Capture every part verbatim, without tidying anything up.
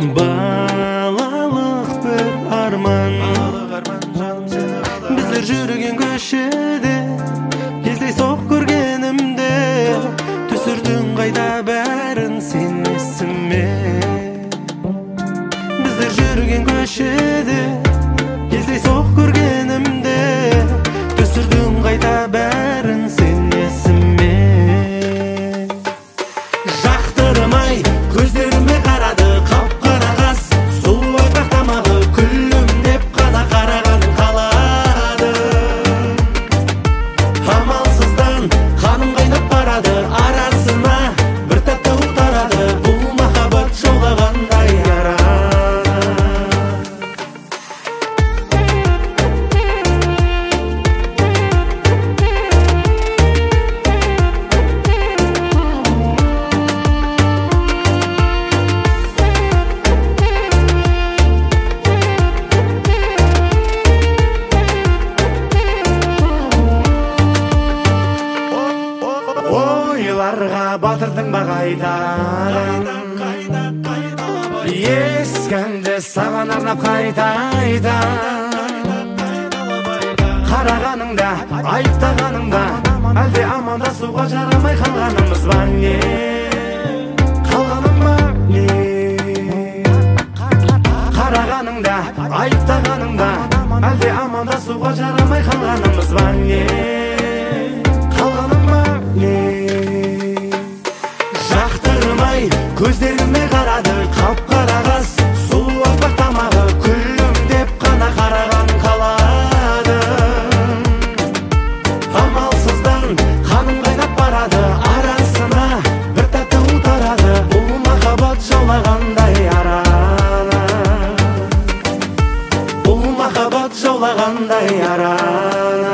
Балалық бір арман, біздер жүрген көшеде кездейсоқ көргенімде түсірдің қайда бәрін сен есіме. Біздер жүрген көшеде кездейсоқ көргенімде түсірдің қайда бәрін сен есіме. Жақтырмай көздеріме қарады қап-қара қас, сұлу айпақ тамағы күлімдеп қана қараған қалады. Амалсыздан қаным қайнап барады, арасына бір тәтті тарады, бұл махаббат жаулағандай ярады. Ойларға батырдың ба қайтадан, ескі әнді саған арнап қайтайда. Қарағаныңда, айыптағаныңда, әлде амандасуға жарамай қалғанымыз ба не? Қалғаным ба не? Қарағаныңда, айыптағаныңда, әлде амандасуға жарамай қалғанымыз ба не? Қалғаным ба не? Жақтырмай көздеріме қарады қап-қара қас, сұлу аппақ тамағы күлімдеп қана қараған қалады. Амалсыздан қаным қайнап барады, арасына бір тәтті тарады, бұл махаббат жаулағандай яраны. Бұл махаббат жаулағандай яраны.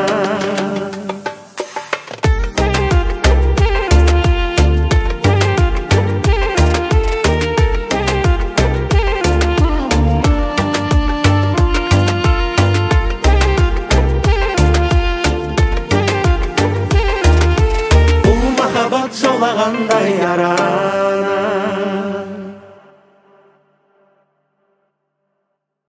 Жаулағандай яраны.